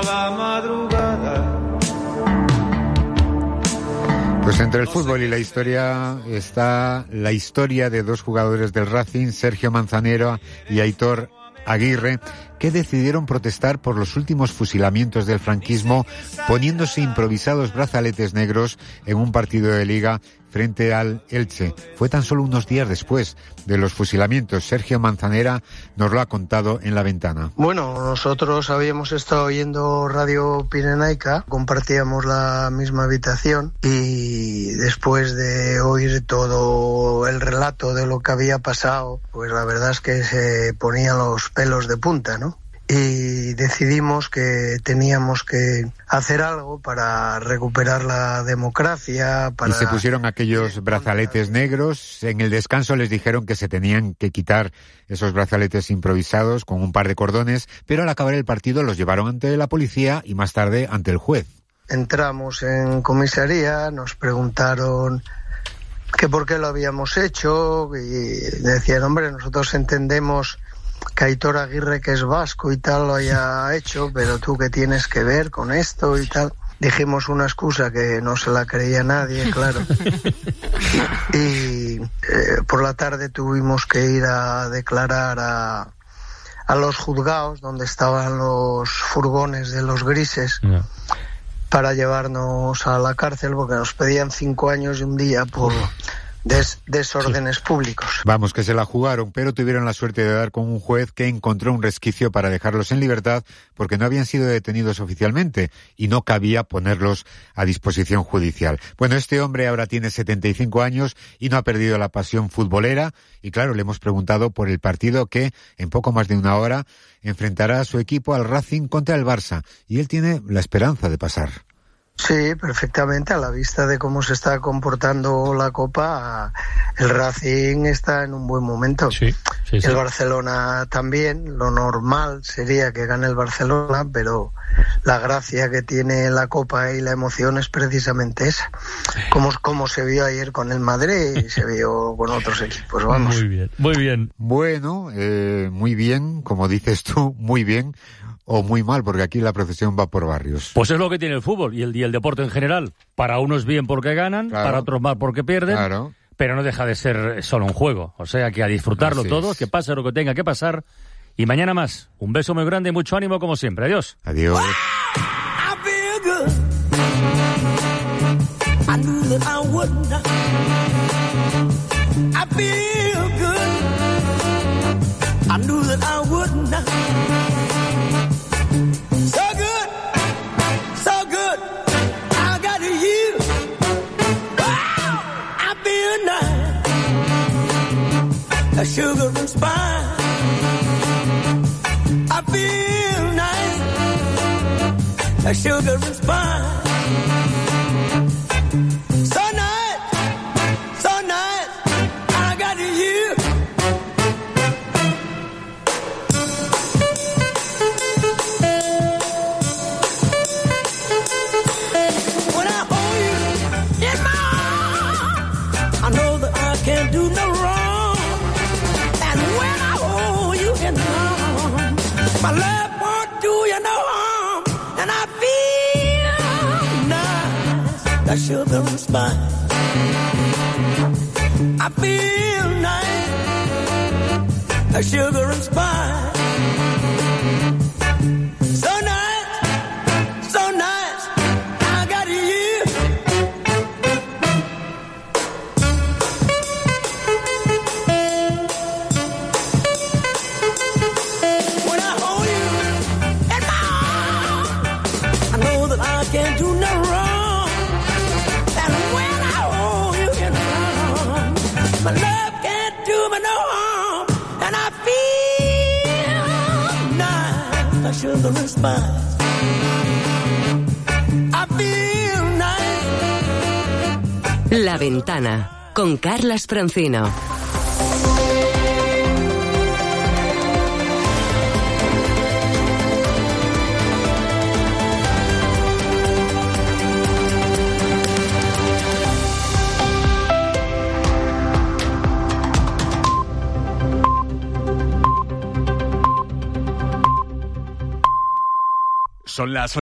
la madrugada. Pues entre el fútbol y la historia está la historia de dos jugadores del Racing, Sergio Manzanero y Aitor Aguirre, que decidieron protestar por los últimos fusilamientos del franquismo, poniéndose improvisados brazaletes negros en un partido de Liga frente al Elche. Fue tan solo unos días después de los fusilamientos. Sergio Manzanera nos lo ha contado en La Ventana. Bueno, nosotros habíamos estado oyendo Radio Pirenaica, compartíamos la misma habitación y después de oír todo el relato de lo que había pasado, pues la verdad es que se ponían los pelos de punta, ¿no? Y decidimos que teníamos que hacer algo para recuperar la democracia. Y se pusieron aquellos brazaletes negros. En el descanso les dijeron que se tenían que quitar esos brazaletes improvisados con un par de cordones, pero al acabar el partido los llevaron ante la policía y más tarde ante el juez. Entramos en comisaría, nos preguntaron que por qué lo habíamos hecho y decían, hombre, nosotros entendemos que Aitor Aguirre, que es vasco y tal, lo haya hecho, pero tú qué tienes que ver con esto y tal. Dijimos una excusa que no se la creía nadie, claro. Y por la tarde tuvimos que ir a declarar a los juzgados donde estaban los furgones de los grises para llevarnos a la cárcel porque nos pedían 5 años y un día por desórdenes públicos. Vamos, que se la jugaron, pero tuvieron la suerte de dar con un juez que encontró un resquicio para dejarlos en libertad porque no habían sido detenidos oficialmente y no cabía ponerlos a disposición judicial. Bueno, este hombre ahora tiene 75 años y no ha perdido la pasión futbolera y claro, le hemos preguntado por el partido que en poco más de una hora enfrentará a su equipo al Racing contra el Barça y él tiene la esperanza de pasar. Sí, perfectamente, a la vista de cómo se está comportando la Copa, el Racing está en un buen momento. Sí. El Barcelona también, lo normal sería que gane el Barcelona, pero la gracia que tiene la Copa y la emoción es precisamente esa. Como se vio ayer con el Madrid y se vio con otros equipos, vamos. Muy bien. Bueno, muy bien, como dices tú, muy bien. O muy mal, porque aquí la procesión va por barrios. Pues es lo que tiene el fútbol y el deporte en general. Para unos bien porque ganan, claro, para otros mal porque pierden, claro, pero no deja de ser solo un juego. O sea que a disfrutarlo todo, que pase lo que tenga que pasar. Y mañana más. Un beso muy grande y mucho ánimo como siempre. Adiós. Adiós. A sugar and spice. I feel nice. A sugar and spice. So nice, so nice. I got you. When I hold you in my arms, I know that I can't do no wrong. My love won't do you no harm, and I feel nice, that sugar and spice. I feel nice, that sugar and spice. So nice, so nice, I got you. Can't do no wrong, and when I hold you in my arms, my love can't do me no harm, and I feel nice, like sugar and spice. I feel nice. La Ventana, con Carlas Francino. Son las